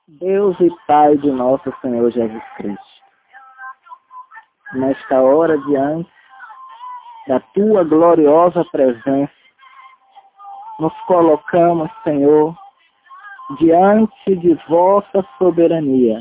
Deus e Pai de nosso Senhor Jesus Cristo, nesta hora diante da Tua gloriosa presença, nos colocamos, Senhor, diante de Vossa soberania,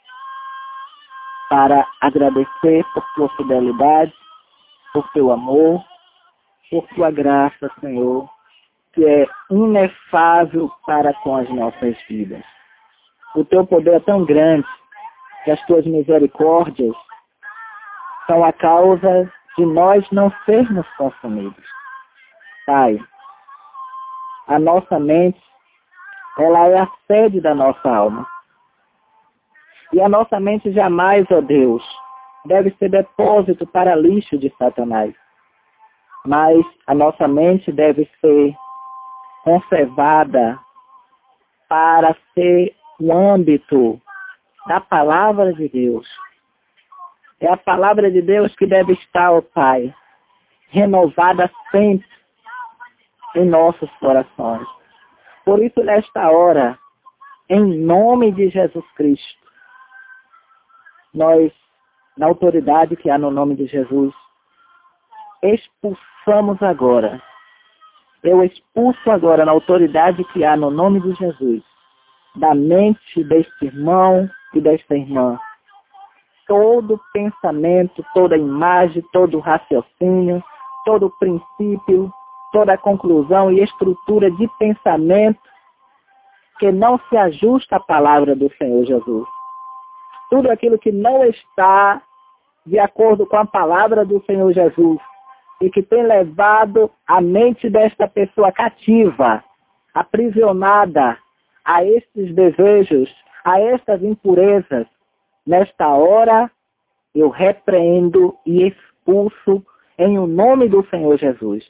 para agradecer por Tua fidelidade, por Teu amor, por Tua graça, Senhor, que é inefável para com as nossas vidas. O Teu poder é tão grande que as Tuas misericórdias são a causa de nós não sermos consumidos. Pai, a nossa mente, ela é a sede da nossa alma. E a nossa mente jamais, ó Deus, deve ser depósito para lixo de Satanás. Mas a nossa mente deve ser conservada para ser o âmbito da palavra de Deus. É a palavra de Deus que deve estar, ó Pai, renovada sempre em nossos corações. Por isso, nesta hora, em nome de Jesus Cristo, nós, na autoridade que há no nome de Jesus, expulsamos agora. Eu expulso agora, na autoridade que há no nome de Jesus, da mente deste irmão e desta irmã, todo pensamento, toda imagem, todo raciocínio, todo princípio, toda conclusão e estrutura de pensamento que não se ajusta à palavra do Senhor Jesus. Tudo aquilo que não está de acordo com a palavra do Senhor Jesus e que tem levado a mente desta pessoa cativa, aprisionada a estes desejos, a estas impurezas, nesta hora eu repreendo e expulso em o nome do Senhor Jesus.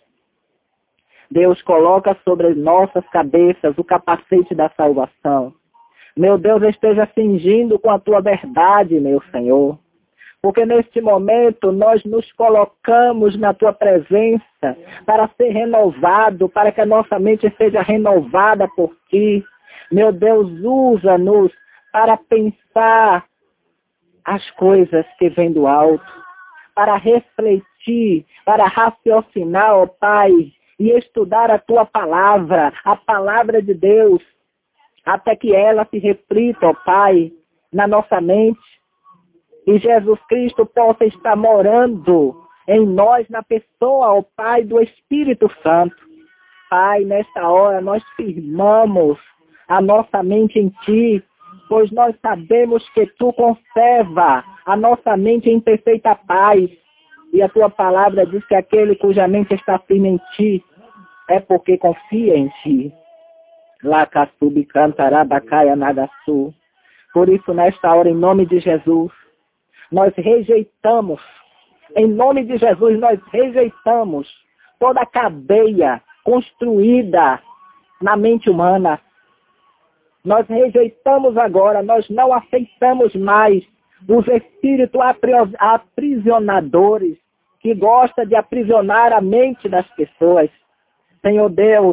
Deus coloca sobre nossas cabeças o capacete da salvação. Meu Deus, esteja cingindo com a Tua verdade, meu Senhor. Porque neste momento nós nos colocamos na Tua presença para ser renovado, para que a nossa mente seja renovada por Ti. Meu Deus, usa-nos para pensar as coisas que vêm do alto, para refletir, para raciocinar, ó Pai, e estudar a Tua palavra, a palavra de Deus, até que ela se reflita, ó Pai, na nossa mente, e Jesus Cristo possa estar morando em nós, na pessoa, ó Pai, do Espírito Santo. Pai, nesta hora nós firmamos a nossa mente em Ti, pois nós sabemos que Tu conserva a nossa mente em perfeita paz. E a Tua palavra diz que aquele cuja mente está firme em Ti é porque confia em Ti. Lacassubi cantarabacaia nagaçu. Por isso, nesta hora, em nome de Jesus, nós rejeitamos, em nome de Jesus, nós rejeitamos toda a cadeia construída na mente humana. Nós rejeitamos agora, nós não aceitamos mais os espíritos aprisionadores que gostam de aprisionar a mente das pessoas. Senhor Deus,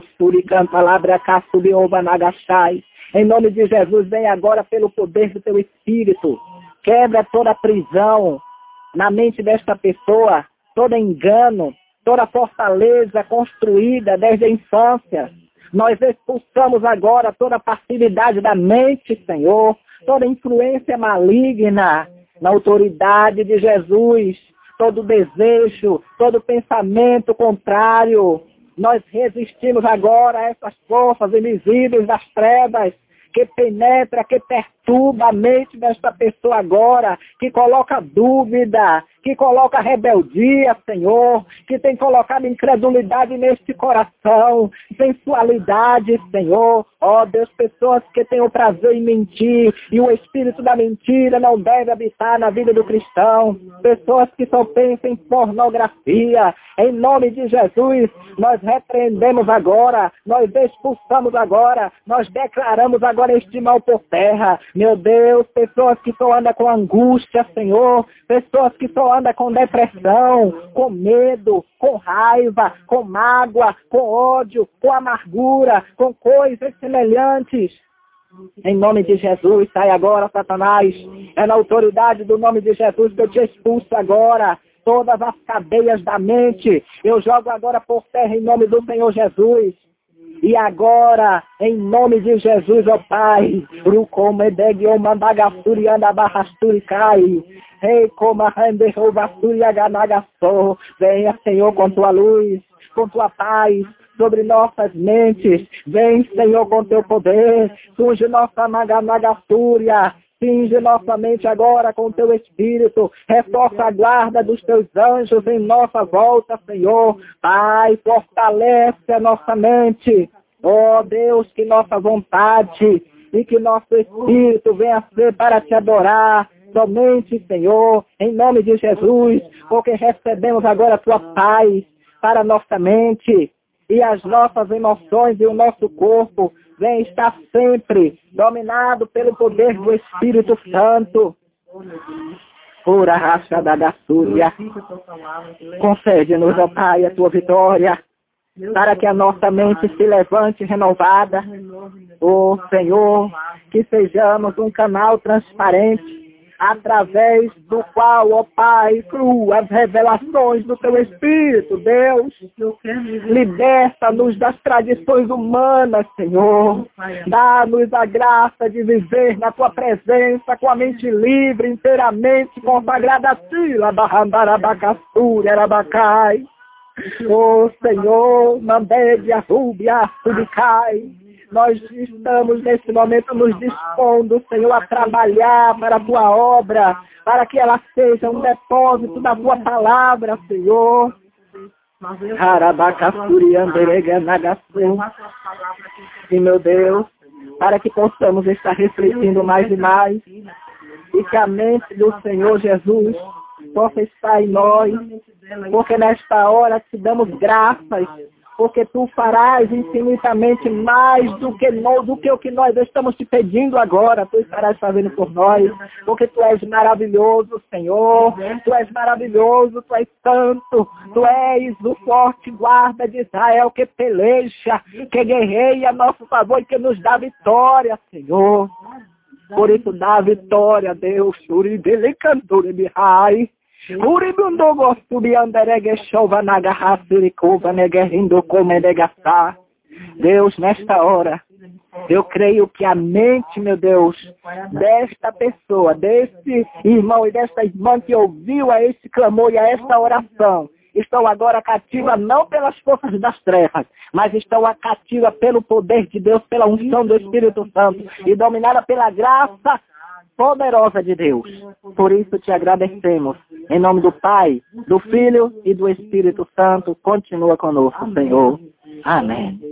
em nome de Jesus, vem agora pelo poder do Teu Espírito. Quebra toda prisão na mente desta pessoa, todo engano, toda fortaleza construída desde a infância. Nós expulsamos agora toda passividade da mente, Senhor, toda influência maligna, na autoridade de Jesus, todo desejo, todo pensamento contrário. Nós resistimos agora a essas forças invisíveis das trevas, que penetra, que perturba a mente desta pessoa agora, que coloca dúvida, que coloca rebeldia, Senhor, que tem colocado incredulidade neste coração, sensualidade, Senhor. Ó Deus, pessoas que têm o prazer em mentir, e o espírito da mentira não deve habitar na vida do cristão. Pessoas que só pensam em pornografia. Em nome de Jesus, nós repreendemos agora, nós expulsamos agora, nós declaramos agora este mal por terra. Meu Deus, pessoas que só andam com angústia, Senhor, pessoas que só andam com depressão, com medo, com raiva, com mágoa, com ódio, com amargura, com coisas semelhantes. Em nome de Jesus, sai agora, Satanás. É na autoridade do nome de Jesus que eu te expulso agora. Todas as cadeias da mente, eu jogo agora por terra em nome do Senhor Jesus. E agora, em nome de Jesus, ó Pai, venha, Senhor, com tua luz, com tua paz, sobre nossas mentes. Vem, Senhor, com teu poder. Surge nossa Nagasúria. Cinge nossa mente agora com teu Espírito. Reforça a guarda dos teus anjos em nossa volta, Senhor. Pai, fortalece a nossa mente. Ó Deus, que nossa vontade e que nosso Espírito venha ser para te adorar. Somente, Senhor, em nome de Jesus, porque recebemos agora a tua paz para a nossa mente e as nossas emoções e o nosso corpo vem estar sempre dominado pelo poder do Espírito Santo. Ora, racha da Gassúria. Concede-nos, ó Pai, a tua vitória, para que a nossa mente se levante renovada. Ó Senhor, que sejamos um canal transparente, através do qual, ó Pai, fluam as revelações do teu Espírito, Deus. Liberta-nos das tradições humanas, Senhor. Dá-nos a graça de viver na tua presença com a mente livre, inteiramente consagrada a ti. Ó Senhor, mandei a rúbia, subicai. Nós estamos nesse momento nos dispondo, Senhor, a trabalhar para a tua obra, para que ela seja um depósito da tua palavra, Senhor. E, meu Deus, para que possamos estar refletindo mais e mais, e que a mente do Senhor Jesus possa estar em nós, porque nesta hora te damos graças, porque tu farás infinitamente mais do que o que nós estamos te pedindo agora. Tu estarás fazendo por nós, porque tu és maravilhoso, Senhor. Tu és maravilhoso, tu és santo. Tu és o forte guarda de Israel que peleja, que guerreia a nosso favor e que nos dá vitória, Senhor. Por isso dá vitória, Deus. Deus, nesta hora, eu creio que a mente, meu Deus, desta pessoa, desse irmão e desta irmã que ouviu a esse clamor e a esta oração, estão agora cativa não pelas forças das trevas, mas estão cativa pelo poder de Deus, pela unção do Espírito Santo e dominada pela graça poderosa de Deus. Por isso te agradecemos. Em nome do Pai, do Filho e do Espírito Santo, continua conosco, Senhor. Amém.